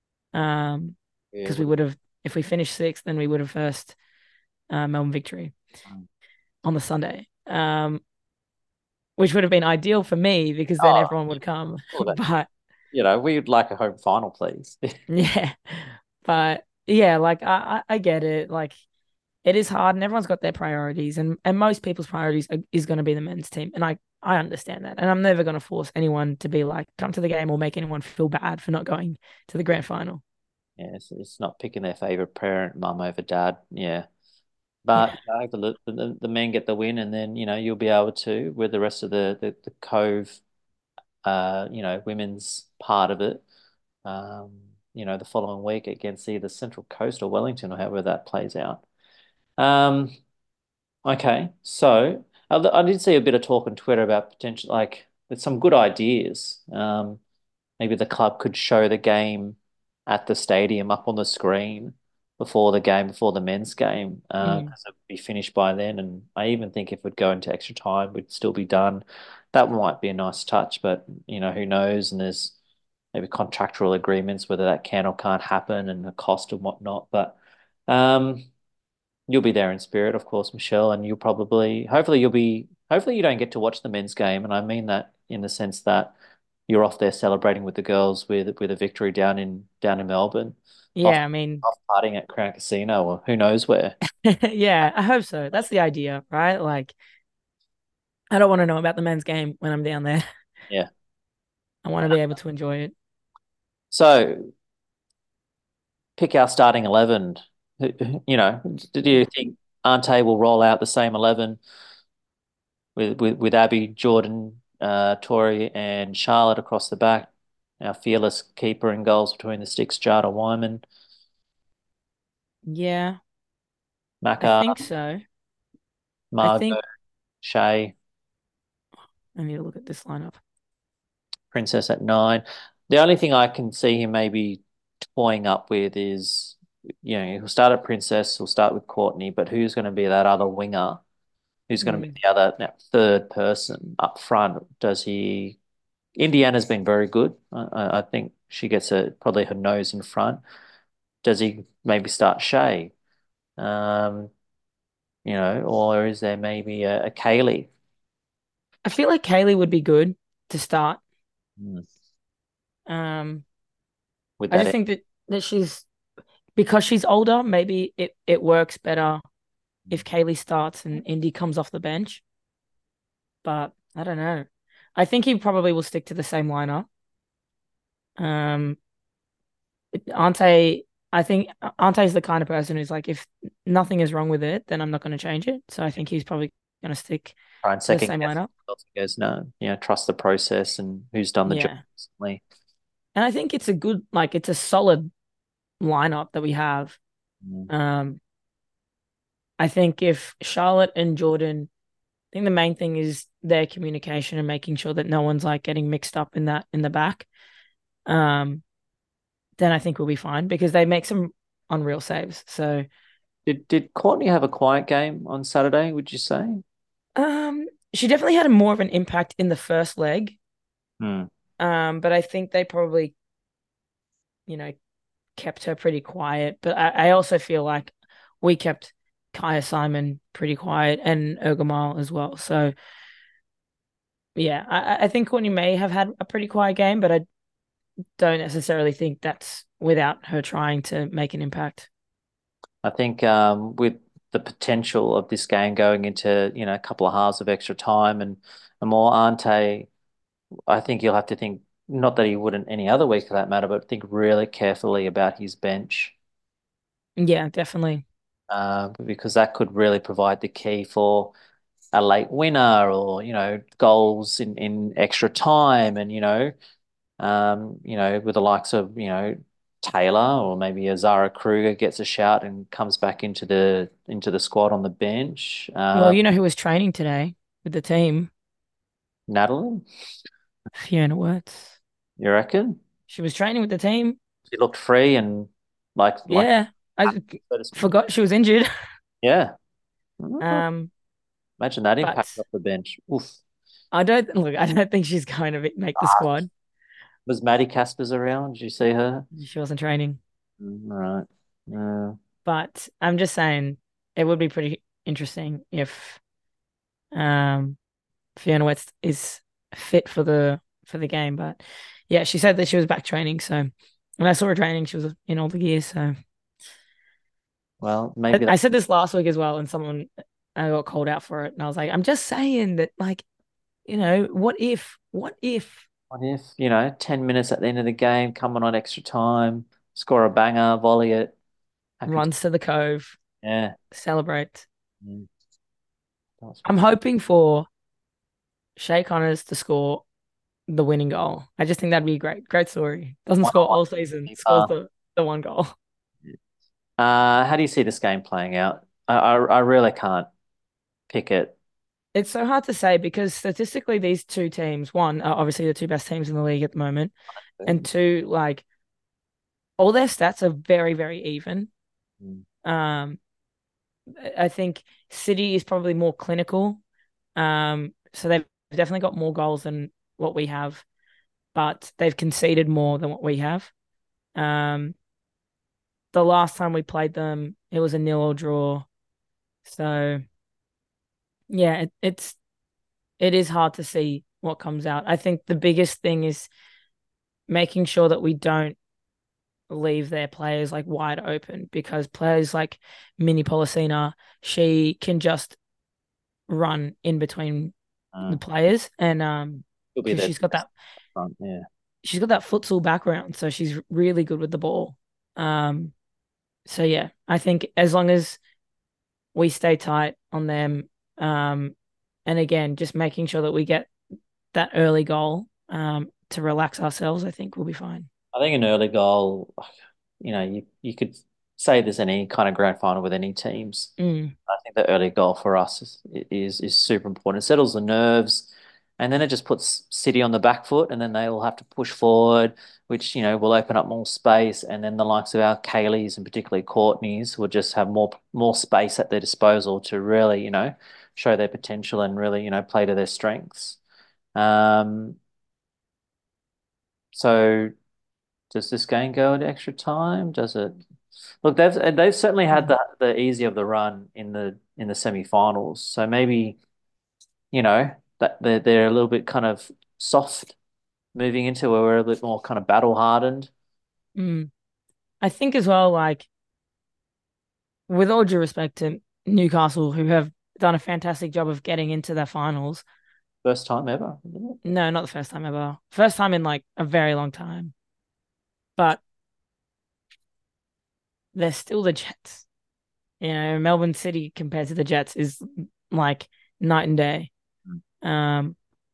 Yeah, Because we would have, if we finished sixth, then we would have first Melbourne Victory on the Sunday. Which would have been ideal for me because then oh, everyone would come. well, But we'd like a home final, please. yeah, but yeah, like I get it. Like it is hard, and everyone's got their priorities, and most people's priorities is going to be the men's team, and I understand that, and I'm never going to force anyone to be like come to the game or make anyone feel bad for not going to the grand final. Yeah, it's not picking their favorite parent, mum over dad. Yeah. Yeah, But the men get the win, and then you'll be able to with the rest of the Cove, women's part of it. The following week against either Central Coast or Wellington, or however that plays out. Um, okay, so I did see a bit of talk on Twitter about potential, like, with some good ideas. Maybe the club could show the game at the stadium up on the screen before the game, before the men's game, mm. because it would be finished by then. And I even think if we'd go into extra time, we'd still be done. That might be a nice touch, but who knows? And there's maybe contractual agreements whether that can or can't happen, and the cost and whatnot. But um, you'll be there in spirit, of course, Michelle, and hopefully you don't get to watch the men's game, and I mean that in the sense that you're off there celebrating with the girls with a victory down in Melbourne, off Yeah, I mean, off partying at Crown Casino or who knows where. yeah, I hope so. That's the idea, right? Like, I don't want to know about the men's game when I'm down there. Yeah. I want to be able to enjoy it. So pick our starting 11. Do you Yeah. think Ante will roll out the same 11 with Abby, Jordan, Tori, and Charlotte across the back? Our fearless keeper in goals between the sticks, Jada Wyman, Yeah, I Maka, think so. I Margot, think Shay, I need to look at this lineup. Princess at 9. The only thing I can see him maybe toying up with is, he'll start at Princess, he'll start with Courtney, but who's going to be that other winger? Who's going to be Mm. the other, that third person up front? Indiana's been very good. I think she gets probably her nose in front. Does he maybe start Shay? Um, or is there maybe a Kaylee? I feel like Kaylee would be good to start. Hmm. Um, With I that, just think that she's because she's older, maybe it works better if Kaylee starts and Indy comes off the bench. But I don't know. I think he probably will stick to the same lineup. Um, Ante, I think Ante is the kind of person who's like, if nothing is wrong with it, then I'm not going to change it. So I think he's probably going to stick try and to the second same guess lineup. themselves and goes, no, trust the process and who's done the job Yeah. recently. And I think it's a good, like, it's a solid lineup that we have. Mm. Um, I think if Charlotte and Jordan, I think the main thing is their communication and making sure that no one's like getting mixed up in that in the back. Um, then I think we'll be fine because they make some unreal saves. So, Did Courtney have a quiet game on Saturday, would you say? she definitely had a more of an impact in the first leg. Hmm. But I think they probably, you know, kept her pretty quiet. But I also feel like we kept Kaya Simon pretty quiet and Ergomal as well. So yeah, I think Courtney may have had a pretty quiet game, but I don't necessarily think that's without her trying to make an impact. I think with the potential of this game going into, a couple of halves of extra time and more, Ante, I think you'll have to think, not that he wouldn't any other week for that matter, but think really carefully about his bench, Yeah, definitely. because that could really provide the key for a late winner or, goals in extra time. And, With the likes of, Taylor or maybe a Zara Kruger gets a shout and comes back into the squad on the bench. Well, you know who was training today with the team? Natalie, Fiona Worts. you reckon? She was training with the team. She looked free and like Yeah, I so to speak. forgot she was injured. Yeah. Um, Imagine that impact but off the bench. Oof. I don't think she's going to make the squad. Was Maddie Caspers around? Did you see her? She wasn't training. All right. But I'm just saying it would be pretty interesting if um Fiona West is fit for the game. But yeah, she said that she was back training. So when I saw her training, she was in all the gear. So Well, maybe I that. said this last week as well, and someone I got called out for it, and I was like, I'm just saying that, like, what if What if, 10 minutes at the end of the game, coming on extra time, score a banger, volley it, happy to, runs to the cove, yeah. celebrate? Mm, that's I'm pretty. hoping for Shay Connors to score the winning goal. I just think that'd be a great story. Doesn't One on score one all season, scores keeper. the one goal. How do you see this game playing out? I really can't pick it. It's so hard to say because statistically, these two teams, one, are obviously the two best teams in the league at the moment, and two, like all their stats are very, very even. Mm. Um, I think City is probably more clinical. So they've definitely got more goals than what we have, but they've conceded more than what we have. Um, the last time we played them, it was a nil or draw. So yeah, it is hard to see what comes out. I think the biggest thing is making sure that we don't leave their players like wide open because players like Mini Policina, she can just run in between Uh, the players and He'll be because there front, yeah. she's got that futsal background, so she's really good with the ball. Um, so yeah, I think as long as we stay tight on them, and again, just making sure that we get that early goal, to relax ourselves, I think we'll be fine. I think an early goal, you could say there's any kind of grand final with any teams. Mm, I think the early goal for us is super important. It settles the nerves, and then it just puts City on the back foot, and then they will have to push forward, which will open up more space, and then the likes of our Kayleys and particularly Courtneys will just have more space at their disposal to really show their potential and really play to their strengths. Um, so does this game go into extra time? Does it? Look, they've certainly had mm, the easy of the run in the semi-finals. So maybe, you know, that they're a little bit kind of soft moving into where we're a bit more kind of battle hardened. mm. I think as well, like with all due respect to Newcastle, who have done a fantastic job of getting into their finals. First time ever, isn't it? No, not the first time ever. First time in like a very long time. But they're still the Jets. Melbourne City compared to the Jets is like night and day. Um,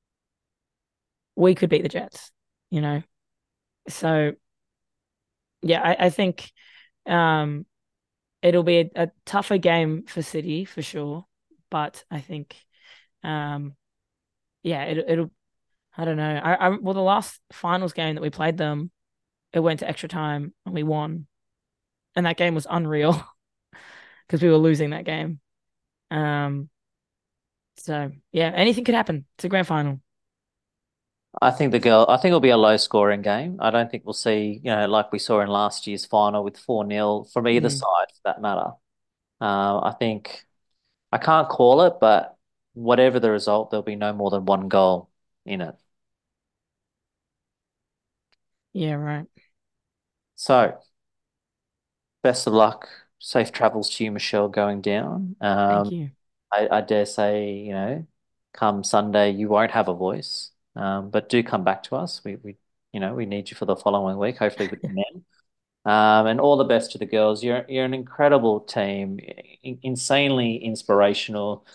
we could beat the Jets, you know. So yeah, I think um it'll be a tougher game for City for sure. But I think um yeah, it'll I don't know. Well the last finals game that we played them, it went to extra time and we won. And that game was unreal because we were losing that game. Um so yeah, anything could happen. It's a grand final. I think it'll be a low scoring game. I don't think we'll see, like we saw in last year's final with 4-0 from either Mm, side for that matter. I think I can't call it, but whatever the result, there'll be no more than one goal in it. yeah, right. So, best of luck. Safe travels to you, Michelle, going down. Thank you. I dare say, come Sunday, you won't have a voice. But do come back to us. We need you for the following week, hopefully with the men. And all the best to the girls. You're an incredible team, insanely inspirational.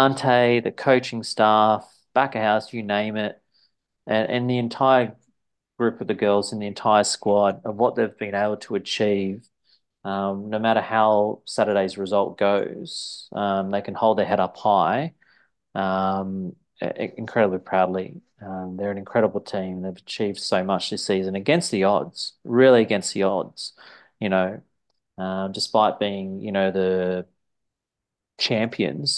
Ante, the coaching staff, back of house, you name it, and the entire group of the girls in the entire squad of what they've been able to achieve. No matter how Saturday's result goes, they can hold their head up high, incredibly proudly. They're an incredible team. They've achieved so much this season against the odds, really against the odds. You know, despite being, the champions,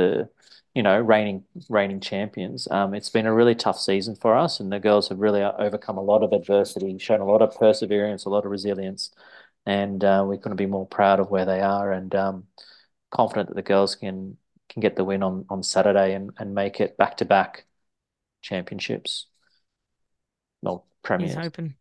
reigning champions. It's been a really tough season for us, and the girls have really overcome a lot of adversity, shown a lot of perseverance, a lot of resilience, and we couldn't be more proud of where they are, and confident that the girls can get the win on Saturday and make it back to back championships, well, He's premiers. hoping.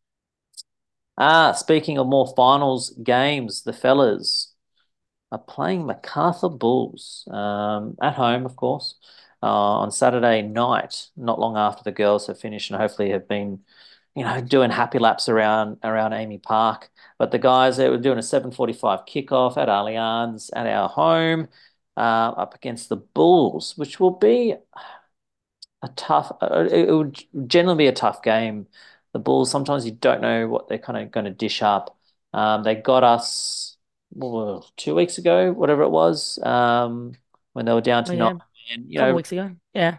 Speaking of more finals games, the fellas are playing Macarthur Bulls at home, of course, on Saturday night, not long after the girls have finished and hopefully have been, doing happy laps around Amy Park. But the guys, they were doing a 7:45 kickoff at Allianz at our home, up against the Bulls, which will be a tough. It would generally be a tough game. The Bulls, sometimes you don't know what they're kind of going to dish up. They got us 2 weeks ago, whatever it was, when they were down Oh to nine. yeah, a And couple weeks ago. Yeah.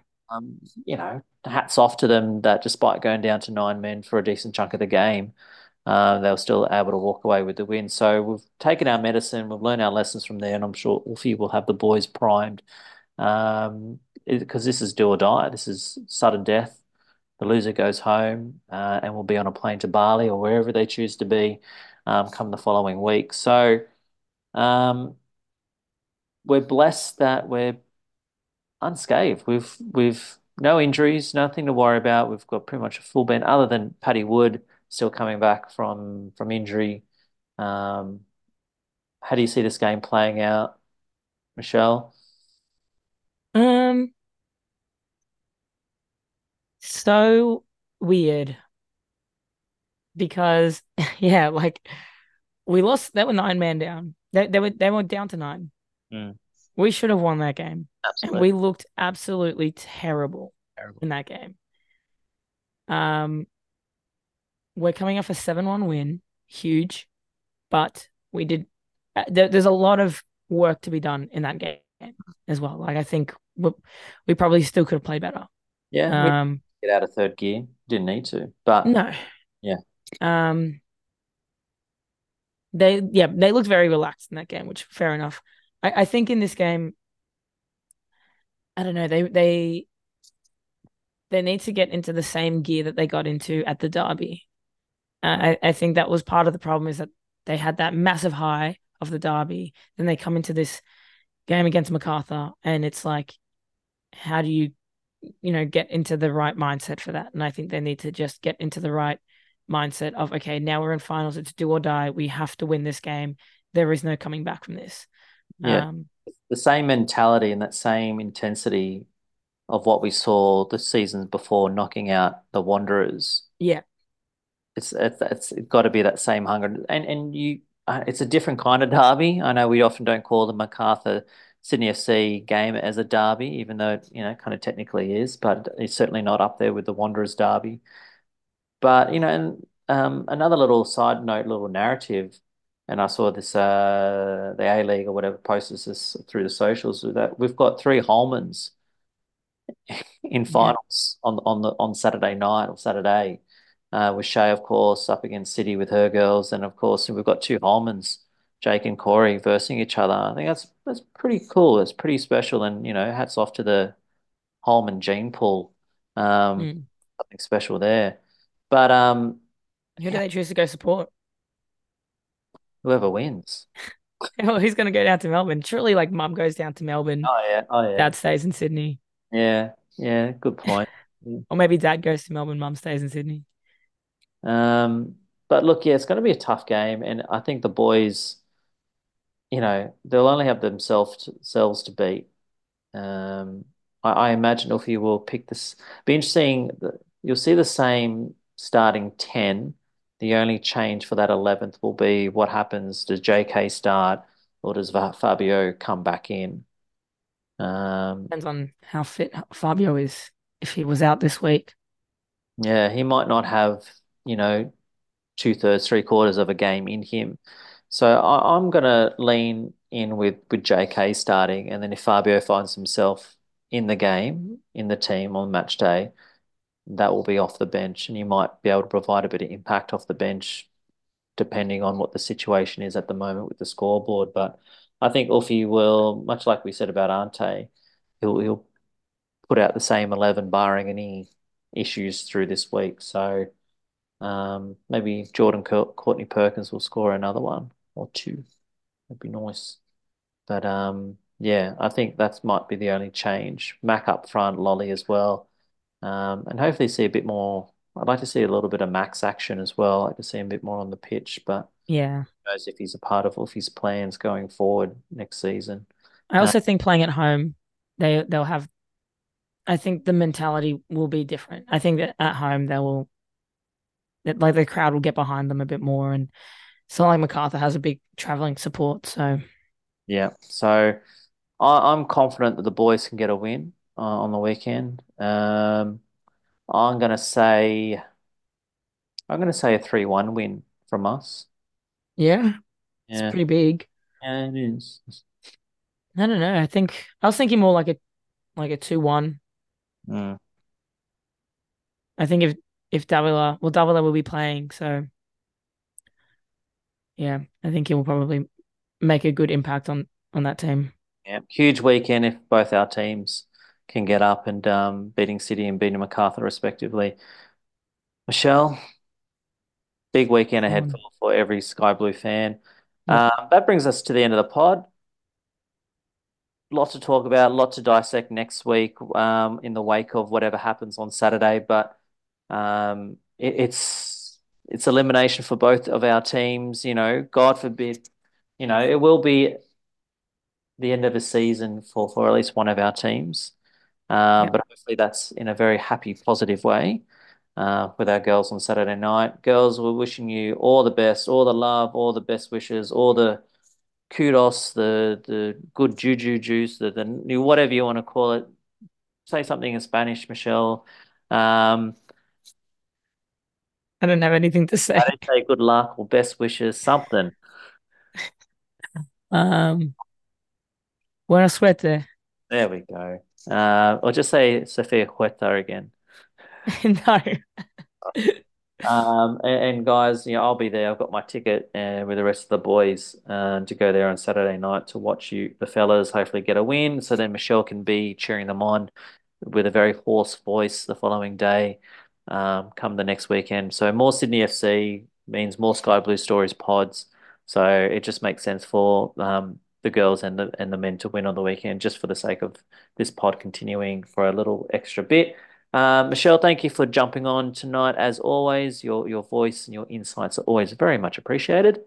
hats off to them that despite going down to 9 men for a decent chunk of the game, they were still able to walk away with the win. So we've taken our medicine, we've learned our lessons from there, and I'm sure Wolfie will have the boys primed, because this is do or die. This is sudden death. The loser goes home, and will be on a plane to Bali or wherever they choose to be, come the following week. So um, we're blessed that we're unscathed. We've no injuries, nothing to worry about. We've got pretty much a full band, other than Paddy Wood still coming back from injury. Um, how do you see this game playing out, Michelle? Um, so weird because yeah, like we lost. They were 9 man down. They were down to 9. Mm, We should have won that game, and absolutely. we looked absolutely terrible Terrible. in that game. Um, we're coming off a 7-1 win, huge, but we did. There's a lot of work to be done in that game as well. Like I think we probably still could have played better. Yeah, we Um, get out of third gear. Didn't need to, but no. yeah, Um, they looked very relaxed in that game, which fair enough. I think in this game, I don't know, they need to get into the same gear that they got into at the derby. I think that was part of the problem is that they had that massive high of the derby, then they come into this game against MacArthur, and it's like, how do you get into the right mindset for that? And I think they need to just get into the right mindset of, okay, now we're in finals, it's do or die. We have to win this game. There is no coming back from this. yeah, Um, the same mentality and that same intensity of what we saw the seasons before knocking out the Wanderers. yeah, It's got to be that same hunger, it's a different kind of derby. I know we often don't call the MacArthur Sydney FC game as a derby, even though it, kind of technically is, but it's certainly not up there with the Wanderers derby. But and another little side note, little narrative, and I saw this the A League or whatever posted this through the socials, that we've got three Holmans in yeah. finals on Saturday night or Saturday, with Shay, of course, up against City with her girls, and of course we've got two Holmans, Jake and Corey, versing each other. I think that's pretty cool. It's pretty special, and hats off to the Holman gene pool. Mm. Something special there. But Who do yeah, they choose to go support? whoever wins. Oh, who's going to go down to Melbourne? Surely, like, mum goes down to Melbourne, Oh yeah, oh yeah, dad stays in Sydney. yeah, yeah. Good point. Or maybe dad goes to Melbourne, mum stays in Sydney. Um, but look, yeah, it's going to be a tough game, and I think the boys, they'll only have themselves to beat. Um, I imagine if you will pick this, be interesting. You'll see the same starting 10. The only change for that 11th will be what happens. Does JK start, or does Fabio come back in? Um, Depends on how fit Fabio is. If he was out this week, yeah, he might not have. you know, two-thirds, three-quarters of a game in him. So I'm gonna lean in with JK starting, and then if Fabio finds himself in the game, in the team on match day, that will be off the bench, and he might be able to provide a bit of impact off the bench, depending on what the situation is at the moment with the scoreboard. But I think Uffy will, much like we said about Ante, he'll put out the same 11 barring any issues through this week. So maybe Courtney Perkins will score another one or two. That'd be nice. But yeah, I think that might be the only change. Mac up front, Lolly as well. And hopefully see a bit more. I'd like to see a little bit of Max action as well. I'd like to see him a bit more on the pitch, but Yeah. who knows if he's a part of his plans going forward next season. I Uh, also think playing at home, they'll have. I think the mentality will be different. I think that at home they will, that like the crowd will get behind them a bit more, and so like MacArthur has a big traveling support. So yeah, so I'm confident that the boys can get a win on the weekend. I'm gonna say I'm gonna say a 3-1 win from us. yeah, it's Yeah, pretty big. yeah, it is. I don't know. I think I was thinking more like a 2-1. Mm. I think if Davila will be playing, so yeah, I think he will probably make a good impact on that team. Yeah, huge weekend if both our teams can get up and beating City and beating MacArthur respectively. Michelle, big weekend Go ahead on. for every Sky Blue fan. Yep. That brings us to the end of the pod. Lot to talk about, lot to dissect next week in the wake of whatever happens on Saturday. But it's elimination for both of our teams. God forbid, it will be the end of a season for at least one of our teams. Yep. But hopefully that's in a very happy, positive way with our girls on Saturday night. Girls, we're wishing you all the best, all the love, all the best wishes, all the kudos, the good juju juice, the whatever you want to call it. Say something in Spanish, Michelle. Um, I don't have anything to I say. don't say good luck or best wishes, something. Um, Buena suerte. There we go. Or just say Sofia Huerta again. No. And guys, I'll be there. I've got my ticket with the rest of the boys to go there on Saturday night to watch the fellas hopefully get a win. So then Michelle can be cheering them on with a very hoarse voice the following day, come the next weekend. So more Sydney FC means more Sky Blue Stories pods. So it just makes sense for the girls and the men to win on the weekend, just for the sake of this pod continuing for a little extra bit. Michelle, thank you for jumping on tonight. As always, your voice and your insights are always very much appreciated.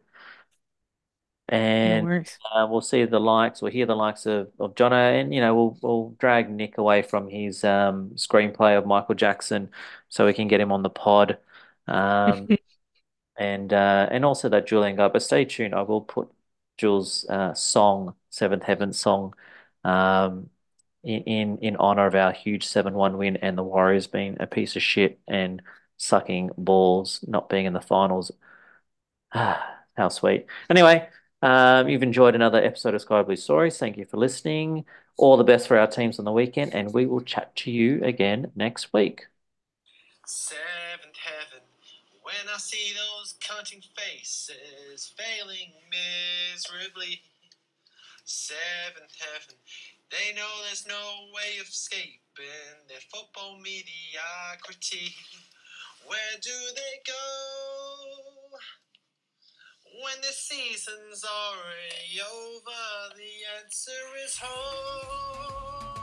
No And worries. we'll see the likes, we'll hear the likes of Jono, and we'll drag Nick away from his screenplay of Michael Jackson, so we can get him on the pod. Um, and also that Julian guy. But stay tuned. I will put Jules' song, Seventh Heaven song, um, in honor of our huge 7-1 win and the Warriors being a piece of shit and sucking balls, not being in the finals. How sweet. Anyway, you've enjoyed another episode of Sky Blue Stories. Thank you for listening. All the best for our teams on the weekend, and we will chat to you again next week. Seventh heaven, when I see those counting faces failing miserably. Seventh heaven, they know there's no way of escaping their football mediocrity. Where do they go when the season's already over? The answer is home.